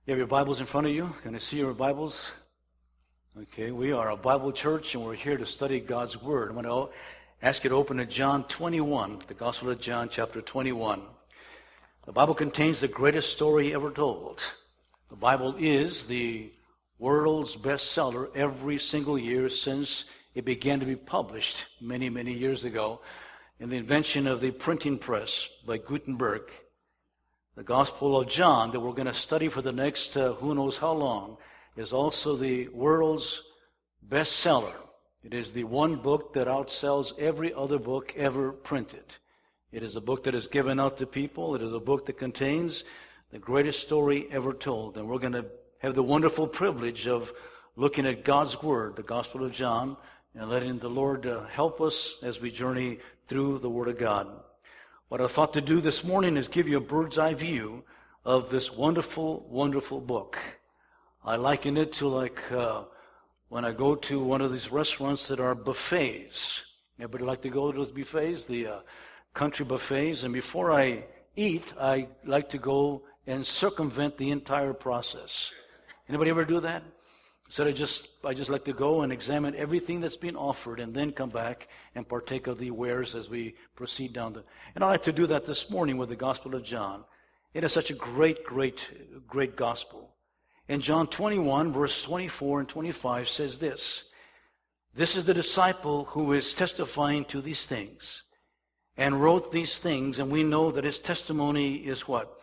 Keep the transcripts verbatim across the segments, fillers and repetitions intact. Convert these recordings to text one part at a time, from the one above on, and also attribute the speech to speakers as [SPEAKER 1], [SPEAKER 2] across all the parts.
[SPEAKER 1] You have your Bibles in front of you? Can I see your Bibles? Okay, we are a Bible church and we're here to study God's Word. I'm going to ask you to open to John twenty-one, the Gospel of John, chapter twenty-one. The Bible contains the greatest story ever told. The Bible is the world's bestseller every single year since it began to be published many, many years ago in the invention of the printing press by Gutenberg. The Gospel of John that we're going to study for the next uh, who knows how long is also the world's bestseller. It is the one book that outsells every other book ever printed. It is a book that is given out to people. It is a book that contains the greatest story ever told. And we're going to have the wonderful privilege of looking at God's Word, the Gospel of John, and letting the Lord uh, help us as we journey through the Word of God. What I thought to do this morning is give you a bird's eye view of this wonderful, wonderful book. I liken it to like uh, when I go to one of these restaurants that are buffets. Everybody like to go to those buffets, the uh, country buffets, and before I eat, I like to go and circumvent the entire process. Anybody ever do that? So I just I just like to go and examine everything that's being offered and then come back and partake of the wares as we proceed down the... And I'd like to do that this morning with the Gospel of John. It is such a great, great, great gospel. In John twenty-one, verse twenty-four and twenty-five says this, "This is the disciple who is testifying to these things and wrote these things, and we know that his testimony is what?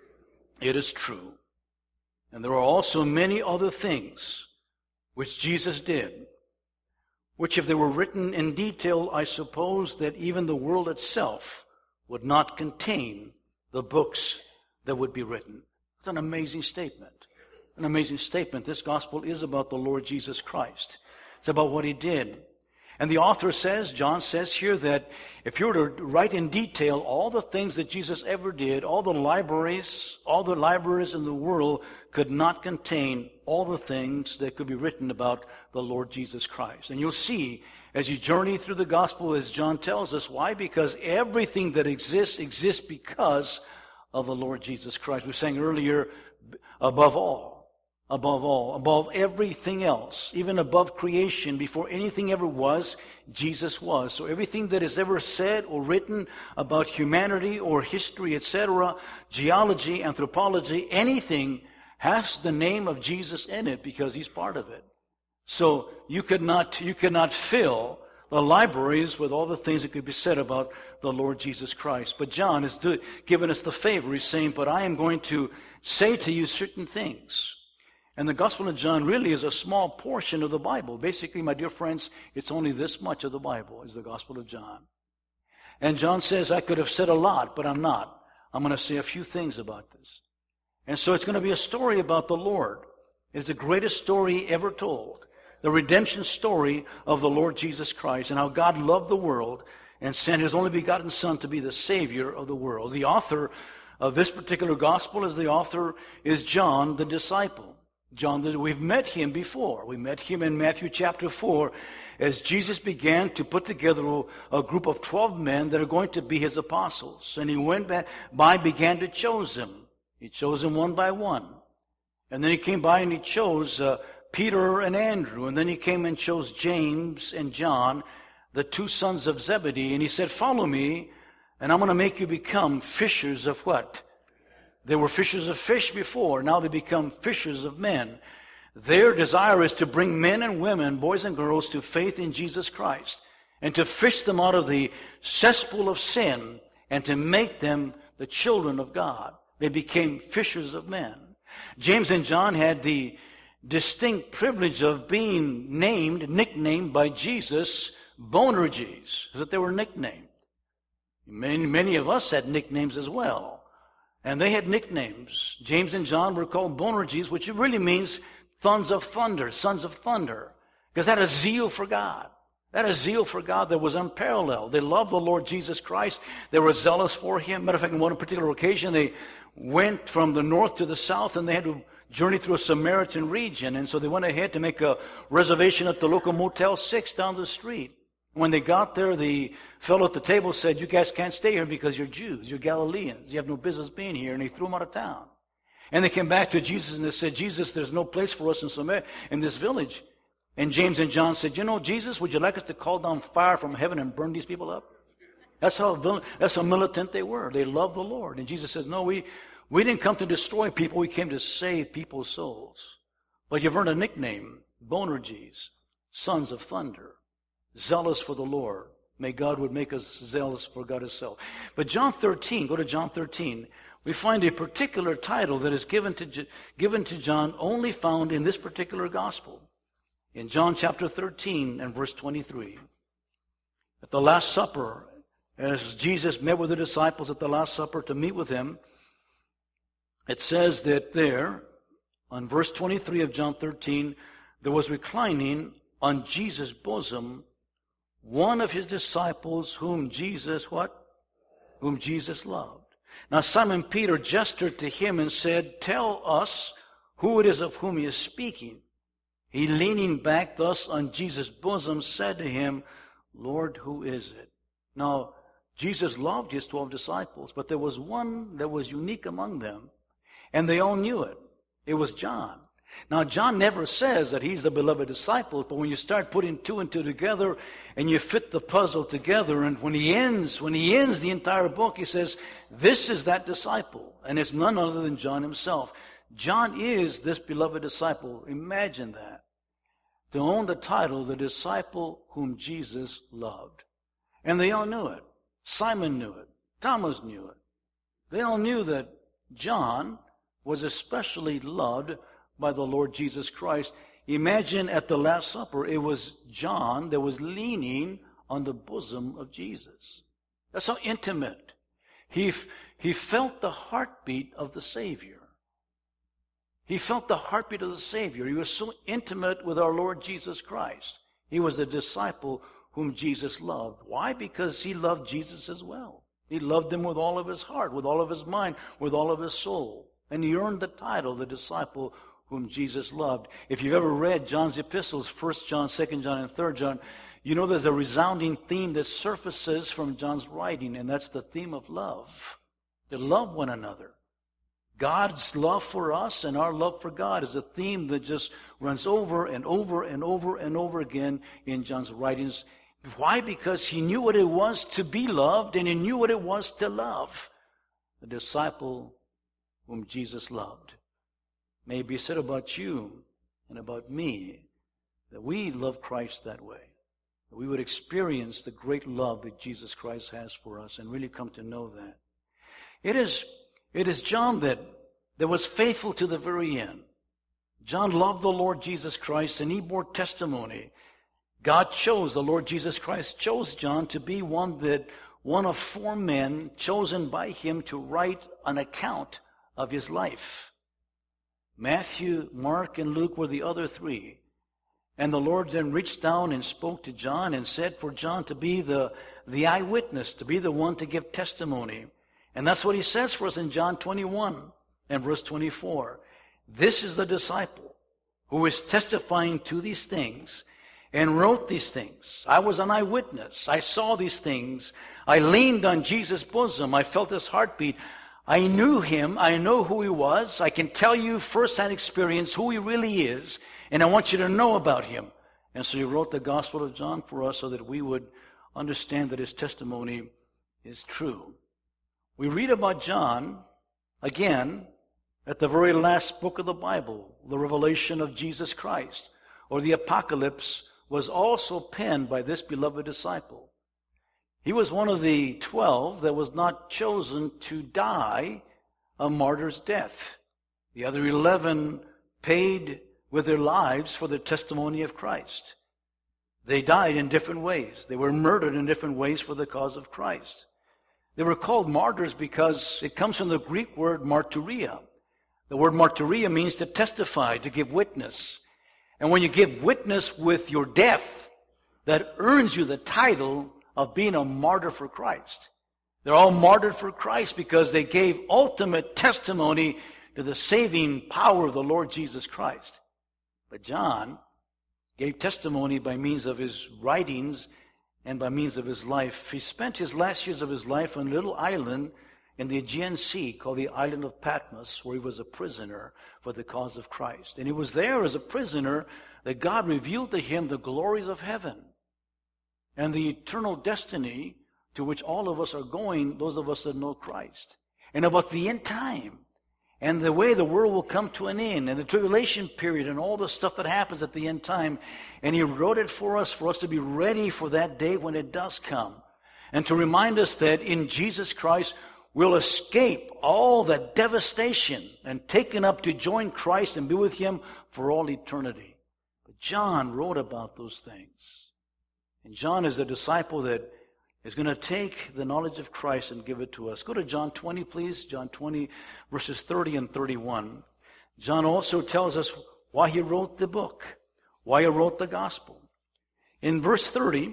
[SPEAKER 1] It is true. And there are also many other things which Jesus did, which if they were written in detail, I suppose that even the world itself would not contain the books that would be written." It's an amazing statement. An amazing statement. This gospel is about the Lord Jesus Christ. It's about what he did. And the author says, John says here, that if you were to write in detail all the things that Jesus ever did, all the libraries, all the libraries in the world could not contain all the things that could be written about the Lord Jesus Christ. And you'll see as you journey through the gospel, as John tells us, why? Because everything that exists, exists because of the Lord Jesus Christ. We sang earlier, above all. Above all, above everything else, even above creation, before anything ever was, Jesus was. So everything that is ever said or written about humanity or history, et cetera, geology, anthropology, anything has the name of Jesus in it because he's part of it. So you could not, you could not fill the libraries with all the things that could be said about the Lord Jesus Christ. But John is do, giving us the favor. He's saying, but I am going to say to you certain things. And the Gospel of John really is a small portion of the Bible. Basically, my dear friends, it's only this much of the Bible is the Gospel of John. And John says, I could have said a lot, but I'm not. I'm going to say a few things about this. And so it's going to be a story about the Lord. It's the greatest story ever told. The redemption story of the Lord Jesus Christ and how God loved the world and sent his only begotten Son to be the Savior of the world. The author of this particular Gospel is the author is John the disciple. John, we've met him before. We met him in Matthew chapter four as Jesus began to put together a group of twelve men that are going to be his apostles. And he went by, began to choose them. He chose them one by one. And then he came by and he chose uh, Peter and Andrew. And then he came and chose James and John, the two sons of Zebedee. And he said, follow me, and I'm going to make you become fishers of what? They were fishers of fish before. Now they become fishers of men. Their desire is to bring men and women, boys and girls, to faith in Jesus Christ and to fish them out of the cesspool of sin and to make them the children of God. They became fishers of men. James and John had the distinct privilege of being named, nicknamed by Jesus, Boanerges, that they were nicknamed. Many, many of us had nicknames as well. And they had nicknames. James and John were called Boanerges, which really means sons of thunder, sons of thunder. Because they had a zeal for God. They had a zeal for God that was unparalleled. They loved the Lord Jesus Christ. They were zealous for him. Matter of fact, on one particular occasion, they went from the north to the south, and they had to journey through a Samaritan region. And so they went ahead to make a reservation at the local Motel six down the street. When they got there, the fellow at the table said, you guys can't stay here because you're Jews, you're Galileans, you have no business being here, and he threw them out of town. And they came back to Jesus and they said, Jesus, there's no place for us in Samaria, in this village. And James and John said, you know, Jesus, would you like us to call down fire from heaven and burn these people up? That's how, that's how militant they were. They loved the Lord. And Jesus says, no, we, we didn't come to destroy people. We came to save people's souls. But you've earned a nickname, Boanerges, sons of thunder, zealous for the Lord. May God would make us zealous for God himself. But John thirteen, go to John thirteen, we find a particular title that is given to, given to John, only found in this particular gospel. In John chapter thirteen and verse twenty-three. At the Last Supper, as Jesus met with the disciples at the Last Supper to meet with him, it says that there, on verse twenty-three of John thirteen, there was reclining on Jesus' bosom one of his disciples whom Jesus, what? Whom Jesus loved. Now Simon Peter gestured to him and said, tell us who it is of whom he is speaking. He, leaning back thus on Jesus' bosom, said to him, Lord, who is it? Now, Jesus loved his twelve disciples, but there was one that was unique among them, and they all knew it. It was John. Now, John never says that he's the beloved disciple, but when you start putting two and two together and you fit the puzzle together, and when he ends, when he ends the entire book, he says, this is that disciple, and it's none other than John himself. John is this beloved disciple. Imagine that. To own the title, the disciple whom Jesus loved. And they all knew it. Simon knew it. Thomas knew it. They all knew that John was especially loved by the Lord Jesus Christ. Imagine at the Last Supper, it was John that was leaning on the bosom of Jesus. That's how intimate. He, he felt the heartbeat of the Savior. He felt the heartbeat of the Savior. He was so intimate with our Lord Jesus Christ. He was the disciple whom Jesus loved. Why? Because he loved Jesus as well. He loved him with all of his heart, with all of his mind, with all of his soul. And he earned the title, the disciple whom Jesus loved. If you've ever read John's epistles, First John, Second John, and Third John, you know there's a resounding theme that surfaces from John's writing, and that's the theme of love. To love one another. God's love for us and our love for God is a theme that just runs over and over and over and over again in John's writings. Why? Because he knew what it was to be loved, and he knew what it was to love. The disciple whom Jesus loved. May it be said about you and about me that we love Christ that way. That we would experience the great love that Jesus Christ has for us and really come to know that. It is, it is John that, that was faithful to the very end. John loved the Lord Jesus Christ, and he bore testimony. God chose, the Lord Jesus Christ chose John to be one that, one of four men chosen by him to write an account of his life. Matthew, Mark, and Luke were the other three. And the Lord then reached down and spoke to John and said for John to be the, the eyewitness, to be the one to give testimony. And that's what he says for us in John twenty-one and verse twenty-four. This is the disciple who is testifying to these things and wrote these things. I was an eyewitness. I saw these things. I leaned on Jesus' bosom. I felt his heartbeat. I knew him. I know who he was. I can tell you firsthand experience who he really is. And I want you to know about him. And so he wrote the Gospel of John for us so that we would understand that his testimony is true. We read about John, again, at the very last book of the Bible, the revelation of Jesus Christ, or the Apocalypse, was also penned by this beloved disciple. He was one of the twelve that was not chosen to die a martyr's death. The other eleven paid with their lives for the testimony of Christ. They died in different ways. They were murdered in different ways for the cause of Christ. They were called martyrs because it comes from the Greek word martyria. The word martyria means to testify, to give witness. And when you give witness with your death, that earns you the title of being a martyr for Christ. They're all martyred for Christ because they gave ultimate testimony to the saving power of the Lord Jesus Christ. But John gave testimony by means of his writings and by means of his life. He spent his last years of his life on a little island in the Aegean Sea called the island of Patmos, where he was a prisoner for the cause of Christ. And he was there as a prisoner that God revealed to him the glories of heaven and the eternal destiny to which all of us are going, those of us that know Christ, and about the end time and the way the world will come to an end and the tribulation period and all the stuff that happens at the end time. And he wrote it for us, for us to be ready for that day when it does come, and to remind us that in Jesus Christ we'll escape all that devastation and taken up to join Christ and be with him for all eternity. But John wrote about those things. And John is the disciple that is going to take the knowledge of Christ and give it to us. Go to John twenty, please. John twenty, verses thirty and thirty-one. John also tells us why he wrote the book, why he wrote the gospel. In verse thirty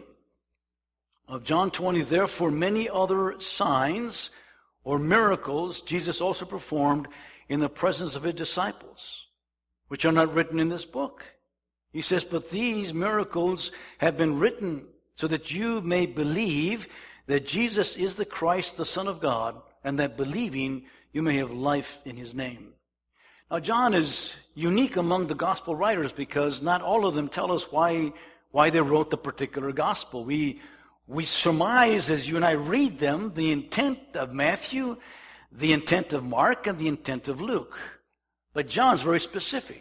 [SPEAKER 1] of John twenty, therefore many other signs or miracles Jesus also performed in the presence of his disciples, which are not written in this book. He says, but these miracles have been written so that you may believe that Jesus is the Christ, the Son of God, and that believing you may have life in his name. Now, John is unique among the gospel writers because not all of them tell us why, why they wrote the particular gospel. We We surmise, as you and I read them, the intent of Matthew, the intent of Mark, and the intent of Luke. But John's very specific.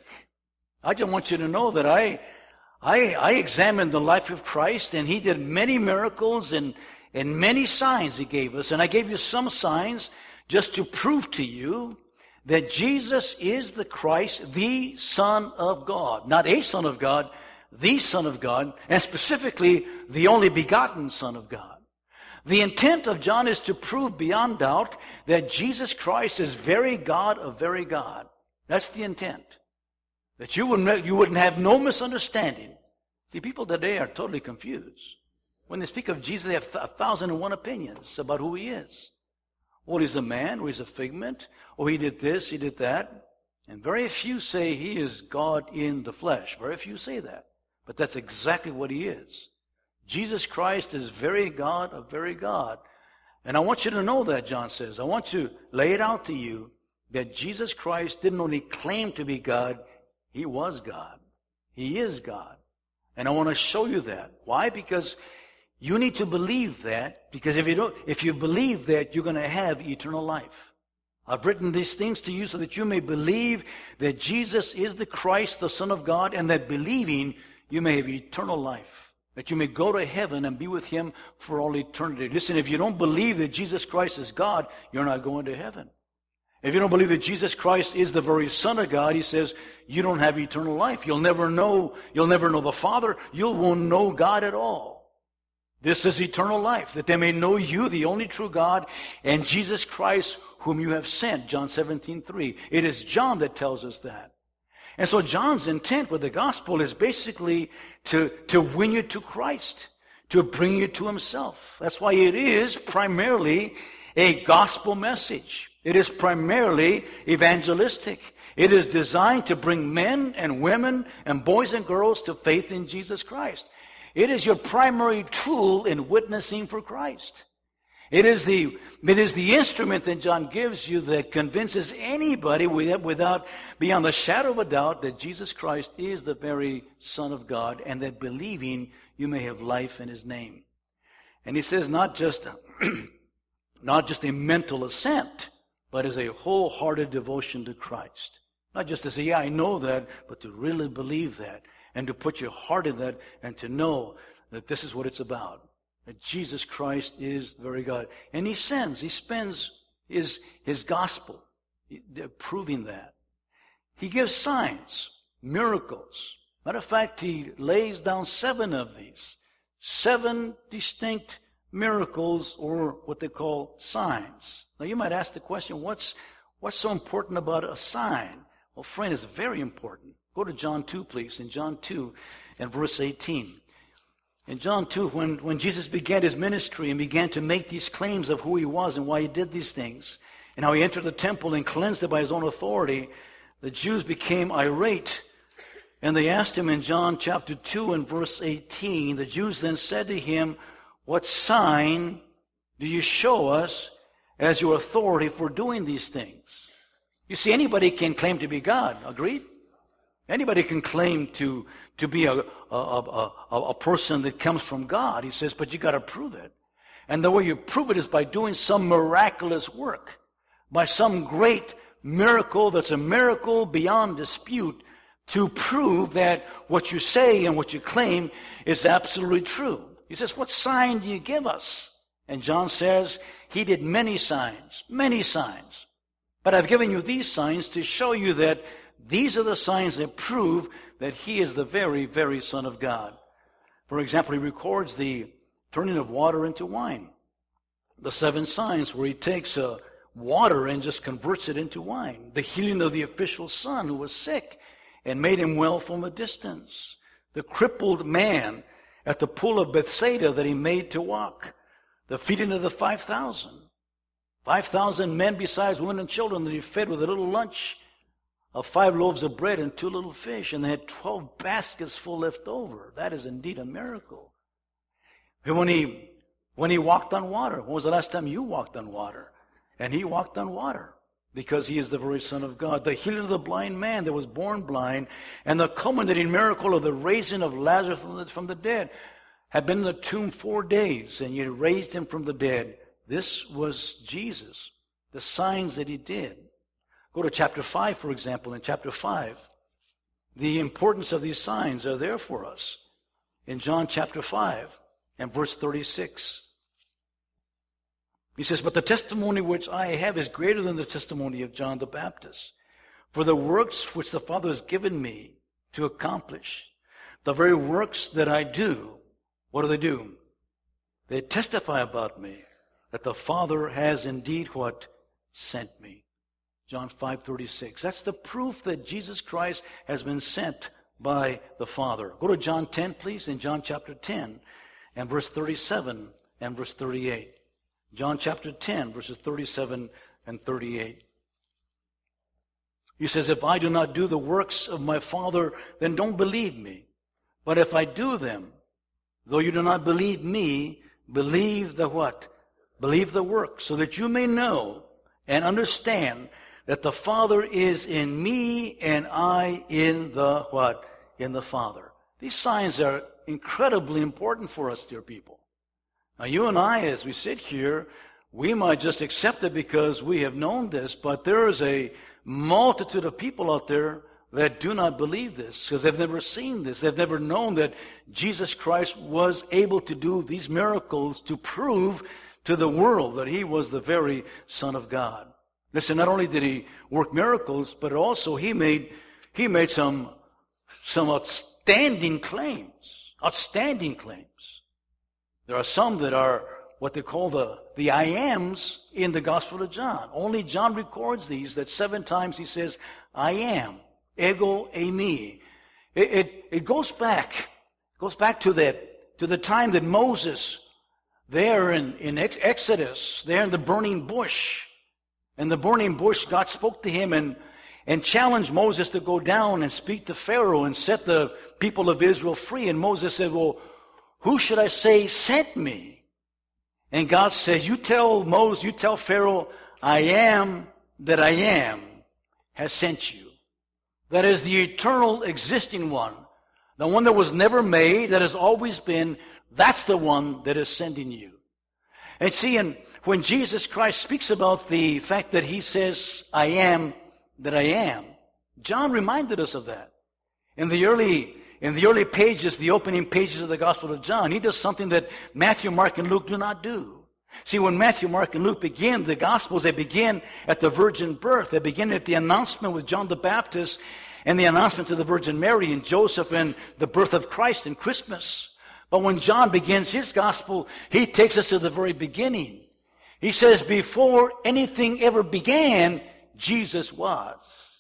[SPEAKER 1] I just want you to know that I, I, I examined the life of Christ, and he did many miracles and, and many signs he gave us. And I gave you some signs just to prove to you that Jesus is the Christ, the Son of God. Not a Son of God, the Son of God, and specifically the only begotten Son of God. The intent of John is to prove beyond doubt that Jesus Christ is very God of very God. That's the intent. That you wouldn't, you wouldn't have no misunderstanding. See, people today are totally confused. When they speak of Jesus, they have a thousand and one opinions about who he is. Well, he's a man, or he's a figment, or he did this, he did that. And very few say he is God in the flesh. Very few say that. But that's exactly what he is. Jesus Christ is very God of very God. And I want you to know that, John says. I want to lay it out to you that Jesus Christ didn't only claim to be God, he was God. He is God. And I want to show you that. Why? Because you need to believe that, because if you don't, if you believe that, you're going to have eternal life. I've written these things to you so that you may believe that Jesus is the Christ, the Son of God, and that believing you may have eternal life, that you may go to heaven and be with him for all eternity. Listen, if you don't believe that Jesus Christ is God, you're not going to heaven. If you don't believe that Jesus Christ is the very Son of God, he says, you don't have eternal life. You'll never know, you'll never know the Father. You won't know God at all. This is eternal life, that they may know you, the only true God, and Jesus Christ, whom you have sent. John seventeen three. It is John that tells us that. And so John's intent with the gospel is basically to, to win you to Christ, to bring you to himself. That's why it is primarily a gospel message. It is primarily evangelistic. It is designed to bring men and women and boys and girls to faith in Jesus Christ. It is your primary tool in witnessing for Christ. It is the, it is the instrument that John gives you that convinces anybody without, beyond the shadow of a doubt, that Jesus Christ is the very Son of God, and that believing you may have life in his name. And he says not just, not just a mental assent, but as a wholehearted devotion to Christ. Not just to say, yeah, I know that, but to really believe that, and to put your heart in that, and to know that this is what it's about. That Jesus Christ is very God. And he sends, he spends his, his gospel proving that. He gives signs, miracles. Matter of fact, he lays down seven of these. Seven distinct miracles, or what they call signs. Now you might ask the question, what's, what's so important about a sign? Well, friend, it's very important. Go to John two, please. In John two and verse eighteen. In John two, when, when Jesus began his ministry and began to make these claims of who he was and why he did these things, and how he entered the temple and cleansed it by his own authority, the Jews became irate. And they asked him in John chapter two and verse eighteen, the Jews then said to him, what sign do you show us as your authority for doing these things. You see, anybody can claim to be God, agreed? Anybody can claim to, to be a, a, a, a, a person that comes from God. He says, but you got to prove it. And the way you prove it is by doing some miraculous work, by some great miracle that's a miracle beyond dispute, to prove that what you say and what you claim is absolutely true. He says, what sign do you give us? And John says, he did many signs, many signs. But I've given you these signs to show you that these are the signs that prove that he is the very, very Son of God. For example, he records the turning of water into wine. The seven signs where he takes uh, water and just converts it into wine. The healing of the official's son who was sick and made him well from a distance. The crippled man at the pool of Bethsaida that he made to walk. The feeding of the five thousand. five thousand men besides women and children that he fed with a little lunch of five loaves of bread and two little fish. And they had twelve baskets full left over. That is indeed a miracle. And when he, when he walked on water, when was the last time you walked on water? And he walked on water because he is the very Son of God. The healing of the blind man that was born blind, and the culminating miracle of the raising of Lazarus from the, from the dead, had been in the tomb four days, and you raised him from the dead. This was Jesus, the signs that he did. Go to chapter five, for example. In chapter five, the importance of these signs are there for us. In John chapter five and verse thirty-six, he says, but the testimony which I have is greater than the testimony of John the Baptist. For the works which the Father has given me to accomplish, the very works that I do, what do they do? They testify about me, that the Father has indeed what? Sent me. John five thirty-six. That's the proof that Jesus Christ has been sent by the Father. Go to John ten, please, in John chapter ten, and verse thirty-seven and verse thirty-eight. John chapter ten, verses thirty-seven and thirty-eight. He says, if I do not do the works of my Father, then don't believe me. But if I do them, though you do not believe me, believe the what? Believe the work, so that you may know and understand that the Father is in me and I in the what? In the Father. These signs are incredibly important for us, dear people. Now, you and I, as we sit here, we might just accept it because we have known this, but there is a multitude of people out there that do not believe this because they've never seen this. They've never known that Jesus Christ was able to do these miracles to prove to the world that he was the very Son of God. Listen, not only did he work miracles, but also he made he made some, some outstanding claims. Outstanding claims. There are some that are what they call the, the I ams in the Gospel of John. Only John records these, that seven times he says, I am, ego eimi. It, it, it goes back, goes back to that, to the time that Moses, there in, in Exodus, there in the burning bush, in the burning bush, God spoke to him and, and challenged Moses to go down and speak to Pharaoh and set the people of Israel free. And Moses said, well, who should I say sent me? And God says, you tell Moses, you tell Pharaoh, I am that I am has sent you. That is the eternal existing one. The one that was never made, that has always been, that's the one that is sending you. And see, and when Jesus Christ speaks about the fact that he says, I am that I am, John reminded us of that. In the early In the early pages, the opening pages of the Gospel of John, he does something that Matthew, Mark, and Luke do not do. See, when Matthew, Mark, and Luke begin the Gospels, they begin at the virgin birth. They begin at the announcement with John the Baptist and the announcement to the Virgin Mary and Joseph and the birth of Christ and Christmas. But when John begins his Gospel, he takes us to the very beginning. He says, before anything ever began, Jesus was.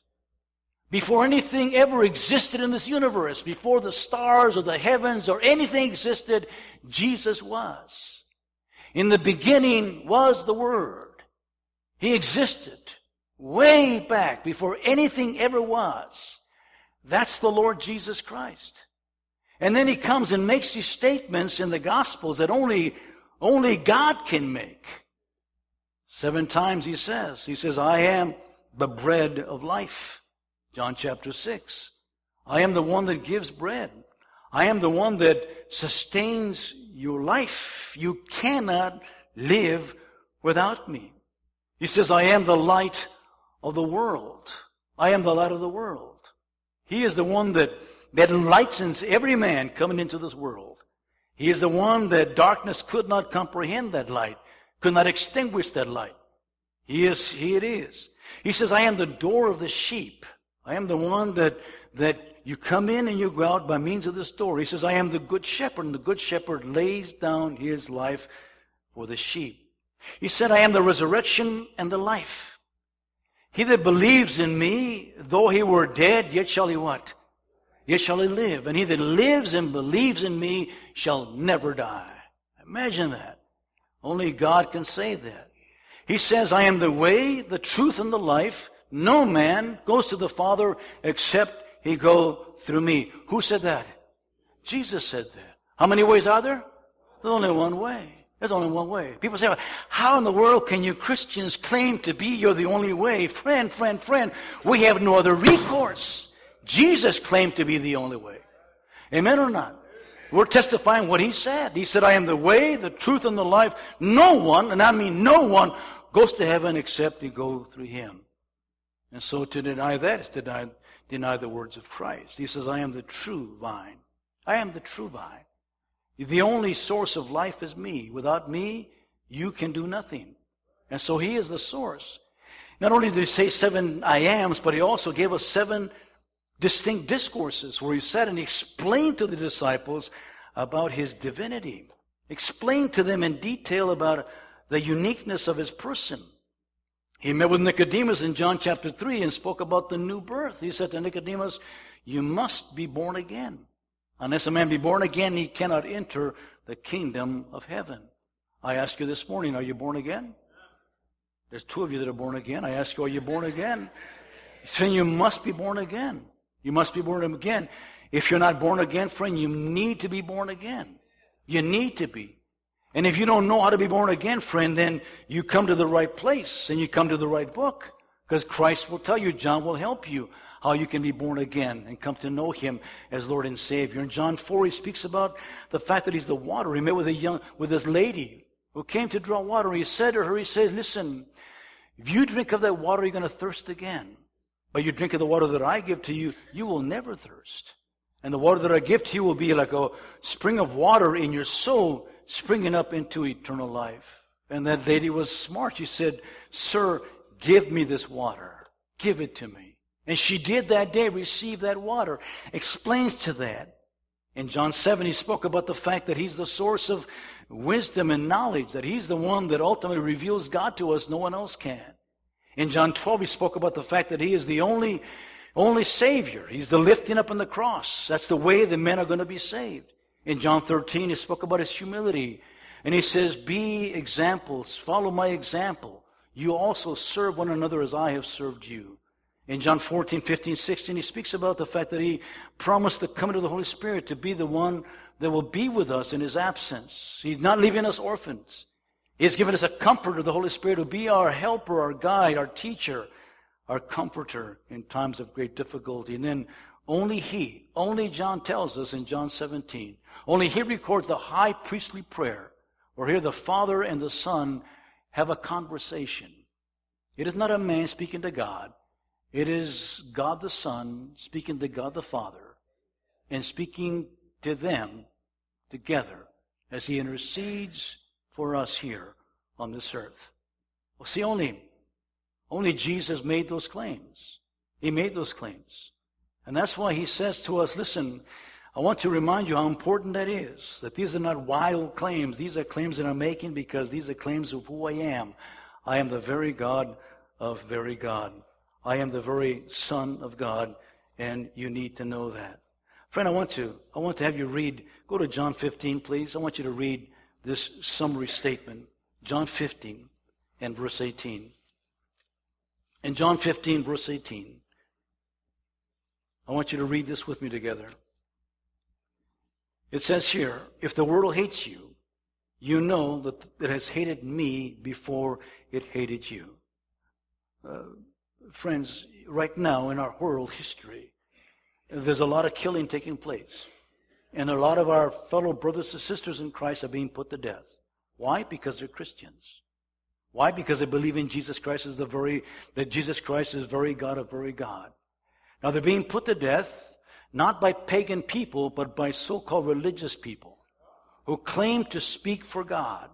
[SPEAKER 1] Before anything ever existed in this universe, before the stars or the heavens or anything existed, Jesus was. In the beginning was the Word. He existed way back before anything ever was. That's the Lord Jesus Christ. And then he comes and makes these statements in the Gospels that only, only God can make. Seven times he says, he says, I am the bread of life. John chapter six. I am the one that gives bread. I am the one that sustains your life. You cannot live without me. He says, I am the light of the world. I am the light of the world. He is the one that, that enlightens every man coming into this world. He is the one that darkness could not comprehend that light, could not extinguish that light. He is, he it is. He says, I am the door of the sheep. I am the one that, that you come in and you go out by means of this door. He says, I am the good shepherd, and the good shepherd lays down his life for the sheep. He said, I am the resurrection and the life. He that believes in me, though he were dead, yet shall he what? Yet shall he live. And he that lives and believes in me shall never die. Imagine that. Only God can say that. He says, I am the way, the truth, and the life. No man goes to the Father except he go through me. Who said that? Jesus said that. How many ways are there? There's only one way. There's only one way. People say, how in the world can you Christians claim to be you're the only way? Friend, friend, friend, we have no other recourse. Jesus claimed to be the only way. Amen or not? We're testifying what he said. He said, I am the way, the truth, and the life. No one, and I mean no one, goes to heaven except he go through him. And so to deny that is to deny, deny the words of Christ. He says, I am the true vine. I am the true vine. The only source of life is me. Without me, you can do nothing. And so he is the source. Not only did he say seven I ams, but he also gave us seven distinct discourses where he said and he explained to the disciples about his divinity. Explained to them in detail about the uniqueness of his person. He met with Nicodemus in John chapter three and spoke about the new birth. He said to Nicodemus, you must be born again. Unless a man be born again, he cannot enter the kingdom of heaven. I ask you this morning, are you born again? There's two of you that are born again. I ask you, are you born again? He's saying you must be born again. You must be born again. If you're not born again, friend, you need to be born again. You need to be. And if you don't know how to be born again, friend, then you come to the right place and you come to the right book. Because Christ will tell you, John will help you how you can be born again and come to know him as Lord and Savior. In John four, he speaks about the fact that he's the water. He met with a young, with this lady who came to draw water. He said to her, he says, listen, if you drink of that water, you're going to thirst again. But you drink of the water that I give to you, you will never thirst. And the water that I give to you will be like a spring of water in your soul, springing up into eternal life. And that lady was smart. She said, sir, give me this water. Give it to me. And she did that day receive that water. Explains to that. In John seven, he spoke about the fact that he's the source of wisdom and knowledge, that he's the one that ultimately reveals God to us. No one else can. In John twelve, he spoke about the fact that he is the only, only Savior. He's the lifting up on the cross. That's the way the men are going to be saved. In John thirteen, he spoke about his humility. And he says, be examples, follow my example. You also serve one another as I have served you. In John fourteen, fifteen, sixteen, he speaks about the fact that he promised the coming of the Holy Spirit to be the one that will be with us in his absence. He's not leaving us orphans. He's given us a comforter, the Holy Spirit, to be our helper, our guide, our teacher, our comforter in times of great difficulty. And then only he, only John tells us in John seventeen, only he records the high priestly prayer, where here the Father and the Son have a conversation. It is not a man speaking to God. It is God the Son speaking to God the Father and speaking to them together as he intercedes for us here on this earth. Well, see, only, only Jesus made those claims. He made those claims. And that's why he says to us, listen, I want to remind you how important that is, that these are not wild claims. These are claims that I'm making because these are claims of who I am. I am the very God of very God. I am the very Son of God, and you need to know that. Friend, I want to, I want to have you read, go to John fifteen, please. I want you to read this summary statement. John fifteen and verse eighteen. In John fifteen, verse eighteen, I want you to read this with me together. It says here, if the world hates you, you know that it has hated me before it hated you. Uh, friends, right now in our world history, there's a lot of killing taking place. And a lot of our fellow brothers and sisters in Christ are being put to death. Why? Because they're Christians. Why? Because they believe in Jesus Christ as the very, that Jesus Christ is very God of very God. Now they're being put to death not by pagan people, but by so-called religious people who claim to speak for God.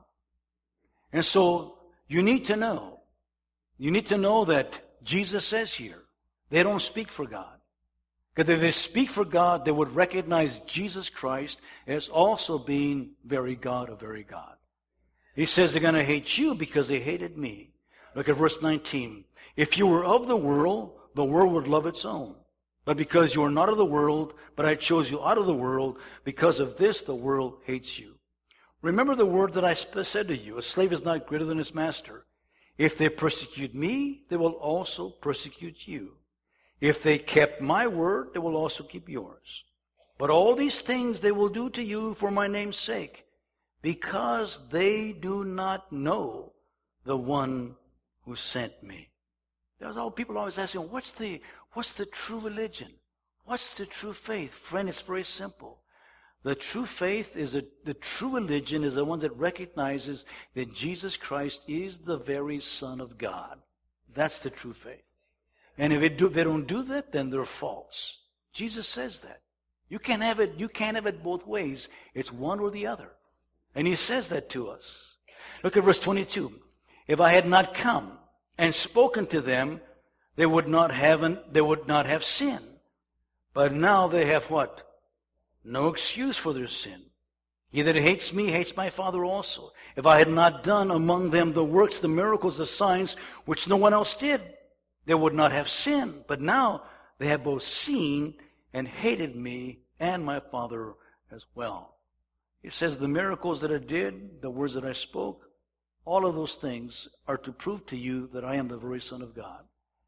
[SPEAKER 1] And so you need to know, you need to know that Jesus says here, they don't speak for God. Because if they speak for God, they would recognize Jesus Christ as also being very God of very God. He says they're going to hate you because they hated me. Look at verse nineteen. If you were of the world, the world would love its own. But because you are not of the world, but I chose you out of the world, because of this the world hates you. Remember the word that I said to you, a slave is not greater than his master. If they persecute me, they will also persecute you. If they kept my word, they will also keep yours. But all these things they will do to you for my name's sake, because they do not know the one who sent me. There's all people always asking, what's the what's the true religion? What's the true faith? Friend, it's very simple. The true faith is a, the true religion is the one that recognizes that Jesus Christ is the very Son of God. That's the true faith. And if it do, they don't do that, then they're false. Jesus says that. You can't have it, you can't have it both ways. It's one or the other. And he says that to us. Look at verse twenty-two. If I had not come and spoken to them, they would not have they would not have sin. But now they have what? No excuse for their sin. He that hates me hates my Father also. If I had not done among them the works, the miracles, the signs, which no one else did, they would not have sin. But now they have both seen and hated me and my Father as well. He says the miracles that I did, the words that I spoke, all of those things are to prove to you that I am the very Son of God.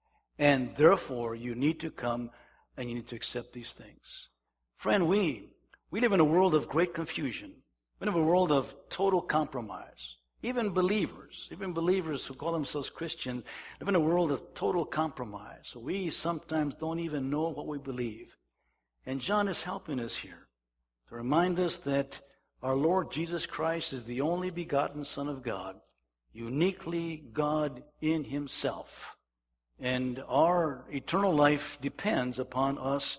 [SPEAKER 1] And therefore, you need to come and you need to accept these things. Friend, we, we live in a world of great confusion. We live in a world of total compromise. Even believers, even believers who call themselves Christians, live in a world of total compromise. So we sometimes don't even know what we believe. And John is helping us here to remind us that our Lord Jesus Christ is the only begotten Son of God, uniquely God in himself. And our eternal life depends upon us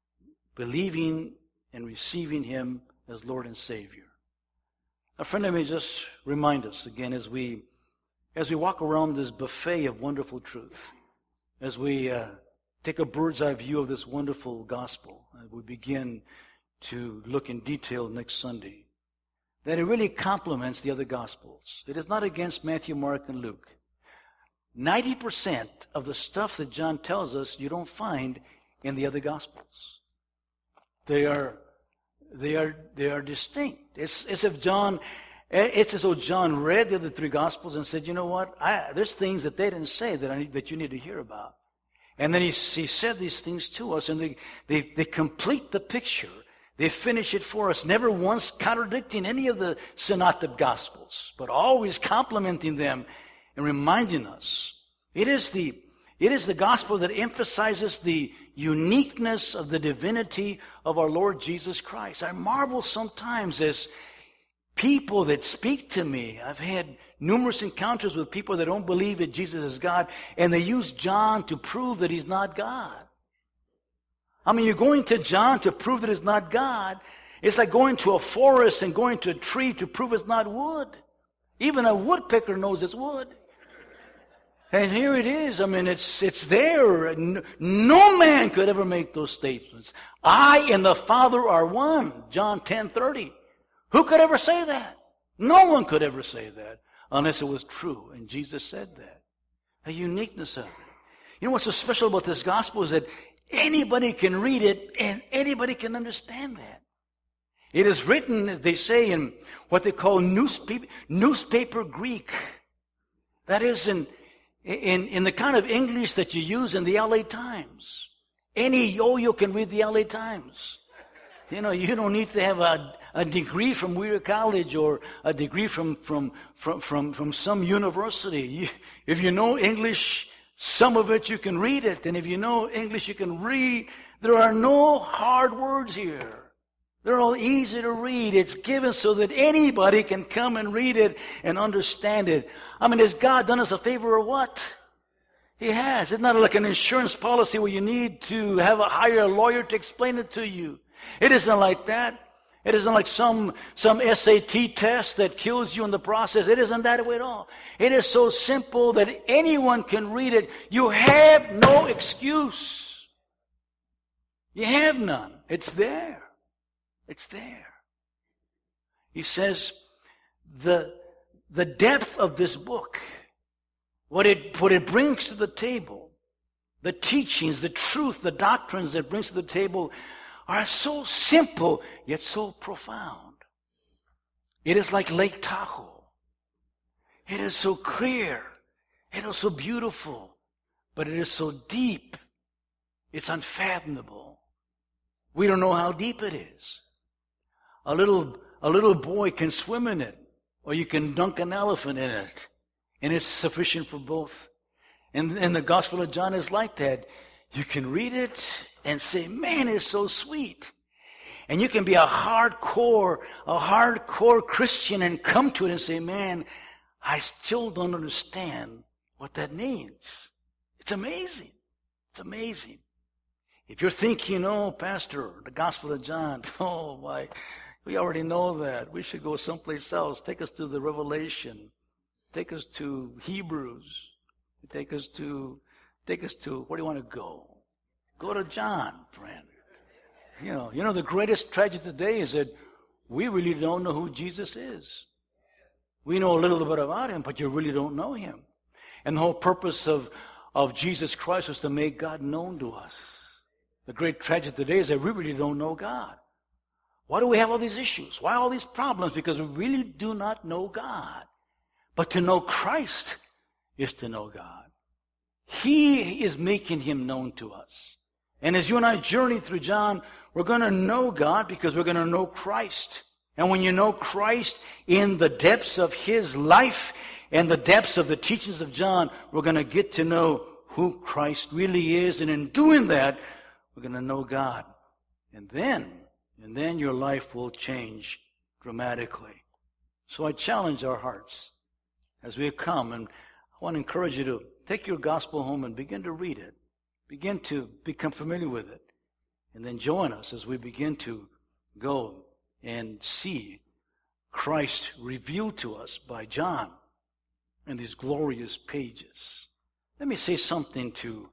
[SPEAKER 1] believing and receiving him as Lord and Savior. A friend, let me just remind us again as we as we walk around this buffet of wonderful truth, as we uh, take a bird's eye view of this wonderful gospel, and we begin to look in detail next Sunday, that it really complements the other gospels. It is not against Matthew, Mark, and Luke. ninety percent of the stuff that John tells us you don't find in the other gospels. They are They are they are distinct. It's as if John, it's as though John read the other three Gospels and said, you know what, I, there's things that they didn't say that I need, that you need to hear about. And then he, he said these things to us, and they, they, they complete the picture. They finish it for us, never once contradicting any of the synoptic Gospels, but always complementing them and reminding us. It is the It is the gospel that emphasizes the uniqueness of the divinity of our Lord Jesus Christ. I marvel sometimes as people that speak to me. I've had numerous encounters with people that don't believe that Jesus is God, and they use John to prove that he's not God. I mean, you're going to John to prove that he's not God. It's like going to a forest and going to a tree to prove it's not wood. Even a woodpecker knows it's wood. And here it is. I mean, it's it's there. No man could ever make those statements. I and the Father are one. John ten thirty. Who could ever say that? No one could ever say that unless it was true. And Jesus said that. The uniqueness of it. You know what's so special about this gospel is that anybody can read it and anybody can understand that. It is written, as they say, in what they call newspaper, newspaper Greek. That is in In, in the kind of English that you use in the L A Times. Any yo-yo can read the L A Times. You know, you don't need to have a, a degree from Weir College or a degree from, from, from, from, from some university. You, if you know English, some of it you can read it. And if you know English, you can read. There are no hard words here. They're all easy to read. It's given so that anybody can come and read it and understand it. I mean, has God done us a favor or what? He has. It's not like an insurance policy where you need to have a hire a lawyer to explain it to you. It isn't like that. It isn't like some, some S A T test that kills you in the process. It isn't that way at all. It is so simple that anyone can read it. You have no excuse. You have none. It's there. It's there. He says the, the depth of this book, what it, what it brings to the table, the teachings, the truth, the doctrines that it brings to the table are so simple, yet so profound. It is like Lake Tahoe. It is so clear. It is so beautiful. But it is so deep. It's unfathomable. We don't know how deep it is. A little, a little boy can swim in it, or you can dunk an elephant in it, and it's sufficient for both. And, and the Gospel of John is like that. You can read it and say, man, it's so sweet. And you can be a hardcore, a hardcore Christian and come to it and say, man, I still don't understand what that means. It's amazing. It's amazing. If you're thinking, oh, Pastor, the Gospel of John, oh, my, we already know that. We should go someplace else. Take us to the Revelation. Take us to Hebrews. Take us to, take us to, where do you want to go? Go to John, friend. You know, you know, the greatest tragedy today is that we really don't know who Jesus is. We know a little bit about him, but you really don't know him. And the whole purpose of, of Jesus Christ was to make God known to us. The great tragedy today is that we really don't know God. Why do we have all these issues? Why all these problems? Because we really do not know God. But to know Christ is to know God. He is making him known to us. And as you and I journey through John, we're going to know God because we're going to know Christ. And when you know Christ in the depths of his life and the depths of the teachings of John, we're going to get to know who Christ really is. And in doing that, we're going to know God. And then, and then your life will change dramatically. So I challenge our hearts as we come, and I want to encourage you to take your gospel home and begin to read it. Begin to become familiar with it. And then join us as we begin to go and see Christ revealed to us by John in these glorious pages. Let me say something to,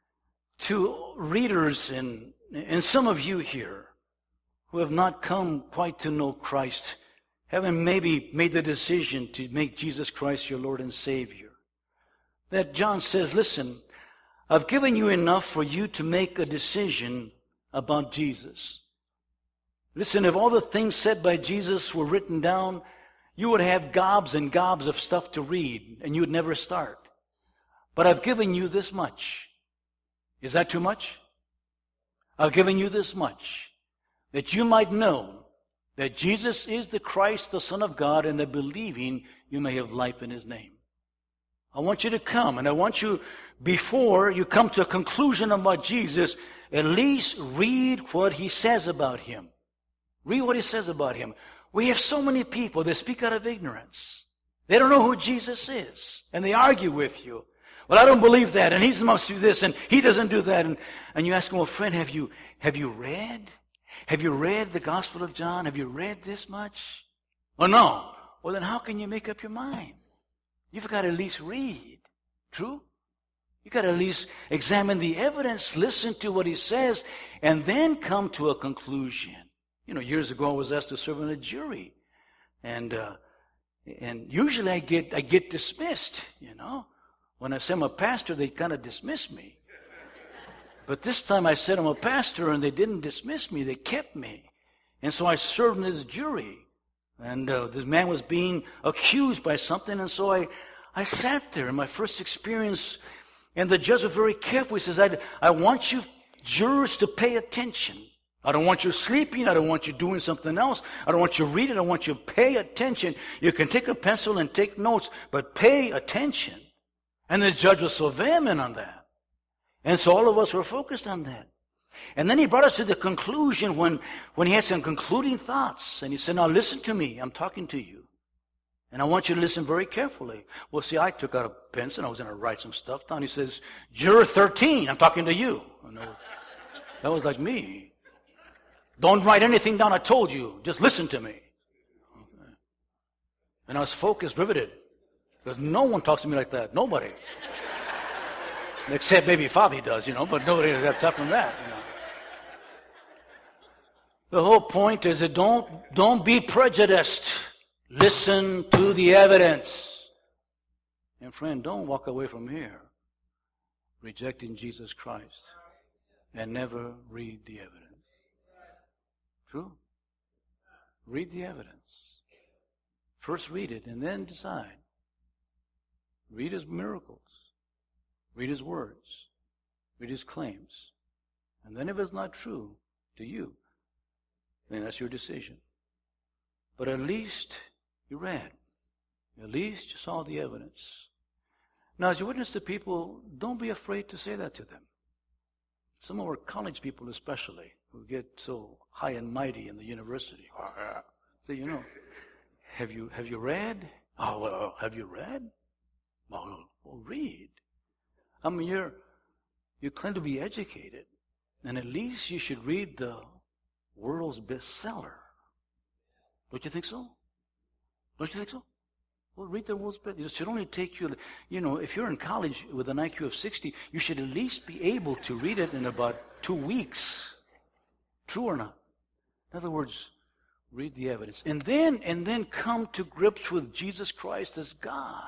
[SPEAKER 1] to readers and, and some of you here who have not come quite to know Christ, haven't maybe made the decision to make Jesus Christ your Lord and Savior. That John says, listen, I've given you enough for you to make a decision about Jesus. Listen, if all the things said by Jesus were written down, you would have gobs and gobs of stuff to read, and you would never start. But I've given you this much. Is that too much? I've given you this much, that you might know that Jesus is the Christ, the Son of God, and that believing you may have life in his name. I want you to come, and I want you, before you come to a conclusion about Jesus, at least read what he says about him. Read what he says about him. We have so many people that speak out of ignorance. They don't know who Jesus is, and they argue with you. Well, I don't believe that, and he must do this, and he doesn't do that. And, and you ask them, well, friend, have you, have you read? Have you read the Gospel of John? Have you read this much? Oh, no. Well, then how can you make up your mind? You've got to at least read. True? You've got to at least examine the evidence, listen to what he says, and then come to a conclusion. You know, years ago I was asked to serve in a jury. And uh, and usually I get I get dismissed, you know. When I say I'm a pastor, they kind of dismiss me. But this time I said I'm a pastor, and they didn't dismiss me. They kept me. And so I served in this jury. And uh, this man was being accused by something, and so I, I sat there in my first experience, and the judge was very careful. He says, I, I want you jurors to pay attention. I don't want you sleeping. I don't want you doing something else. I don't want you reading. I want you to pay attention. You can take a pencil and take notes, but pay attention. And the judge was so vehement on that. And so all of us were focused on that. And then he brought us to the conclusion when, when he had some concluding thoughts. And he said, now listen to me. I'm talking to you. And I want you to listen very carefully. Well, see, I took out a pencil and I was going to write some stuff down. He says, Juror thirteen, I'm talking to you. And that was like me. Don't write anything down I told you. Just listen to me. Okay. And I was focused, riveted. Because no one talks to me like that. Nobody. Except maybe Favi does, you know, but nobody has apart from that, you know. The whole point is that don't, don't be prejudiced. Listen to the evidence. And friend, don't walk away from here rejecting Jesus Christ and never read the evidence. True? Read the evidence. First read it and then decide. Read his miracles. Read his words. Read his claims. And then if it's not true to you, then that's your decision. But at least you read. At least you saw the evidence. Now, as you witness to people, don't be afraid to say that to them. Some of our college people especially, who get so high and mighty in the university. Say, you know, have you have you read? Oh, well, have you read? Well, well, read. I mean, you're, you claim to be educated, and at least you should read the world's bestseller. Don't you think so? Don't you think so? Well, read the world's bestseller. It should only take you, you know, if you're in college with an I Q of sixty, you should at least be able to read it in about two weeks. True or not? In other words, read the evidence. And then, and then come to grips with Jesus Christ as God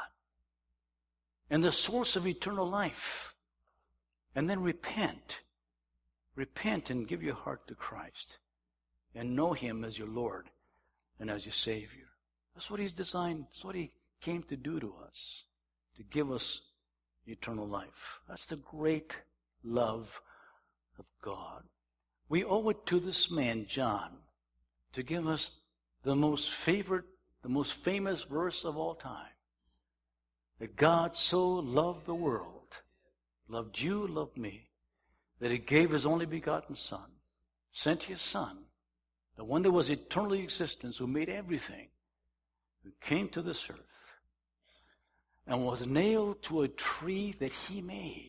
[SPEAKER 1] and the source of eternal life. And then repent. Repent and give your heart to Christ. And know Him as your Lord and as your Savior. That's what He's designed. That's what He came to do to us. To give us eternal life. That's the great love of God. We owe it to this man, John, to give us the most favorite, the most famous verse of all time. That God so loved the world, loved you, loved me, that He gave His only begotten Son, sent His Son, the one that was eternally existence, who made everything, who came to this earth and was nailed to a tree that He made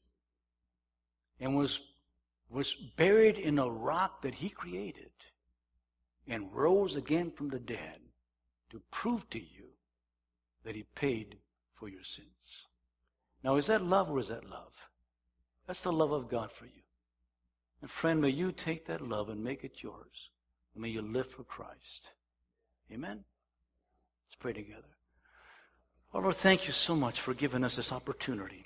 [SPEAKER 1] and was, was buried in a rock that He created and rose again from the dead to prove to you that He paid for your sins. Now, is that love or is that love? That's the love of God for you. And friend, may you take that love and make it yours. And may you live for Christ. Amen? Let's pray together. Oh, Lord, thank you so much for giving us this opportunity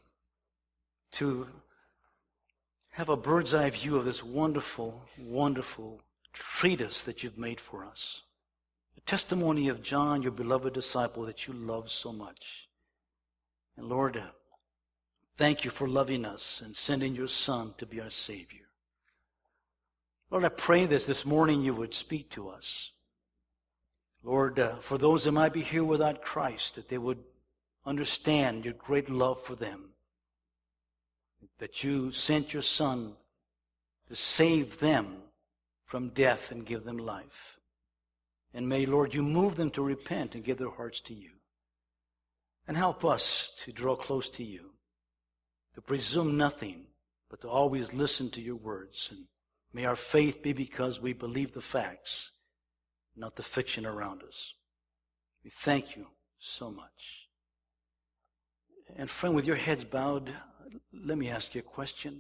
[SPEAKER 1] to have a bird's eye view of this wonderful, wonderful treatise that you've made for us. The testimony of John, your beloved disciple that you love so much. And Lord, thank you for loving us and sending your Son to be our Savior. Lord, I pray this this morning you would speak to us. Lord, uh, for those that might be here without Christ, that they would understand your great love for them. That you sent your Son to save them from death and give them life. And may, Lord, you move them to repent and give their hearts to you. And help us to draw close to you, to presume nothing, but to always listen to your words. And may our faith be because we believe the facts, not the fiction around us. We thank you so much. And friend, with your heads bowed, let me ask you a question.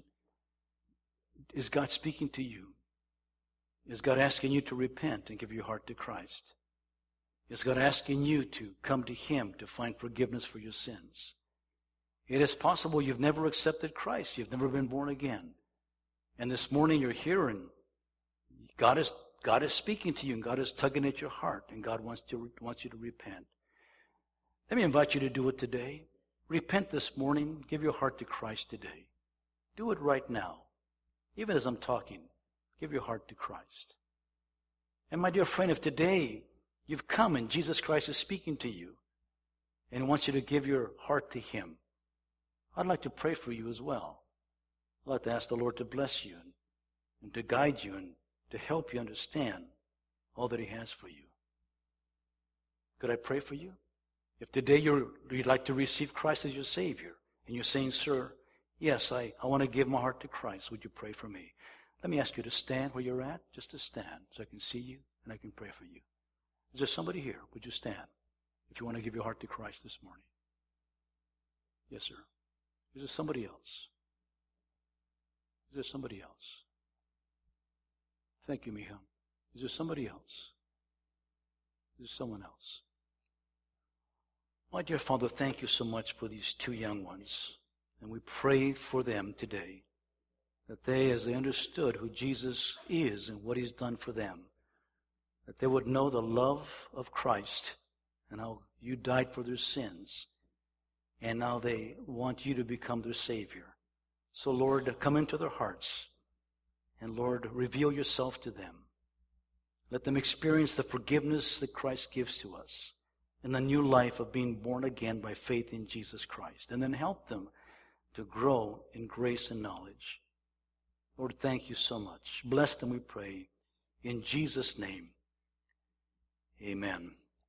[SPEAKER 1] Is God speaking to you? Is God asking you to repent and give your heart to Christ? Is God asking you to come to Him to find forgiveness for your sins? It is possible you've never accepted Christ. You've never been born again. And this morning you're here and God is, God is speaking to you and God is tugging at your heart and God wants, to, wants you to repent. Let me invite you to do it today. Repent this morning. Give your heart to Christ today. Do it right now. Even as I'm talking, give give your heart to Christ. And my dear friend, if today you've come and Jesus Christ is speaking to you and wants you to give your heart to Him, I'd like to pray for you as well. I'd like to ask the Lord to bless you and, and to guide you and to help you understand all that He has for you. Could I pray for you? If today you're, you'd like to receive Christ as your Savior, and you're saying, sir, yes, I, I want to give my heart to Christ, would you pray for me? Let me ask you to stand where you're at, just to stand, so I can see you and I can pray for you. Is there somebody here? Would you stand if you want to give your heart to Christ this morning? Yes, sir. Is there somebody else? Is there somebody else? Thank you, Miha. Is there somebody else? Is there someone else? My dear Father, thank you so much for these two young ones. And we pray for them today, that they, as they understood who Jesus is and what He's done for them, that they would know the love of Christ and how you died for their sins. And now they want you to become their Savior. So, Lord, come into their hearts. And, Lord, reveal yourself to them. Let them experience the forgiveness that Christ gives to us and the new life of being born again by faith in Jesus Christ. And then help them to grow in grace and knowledge. Lord, thank you so much. Bless them, we pray. In Jesus' name, amen.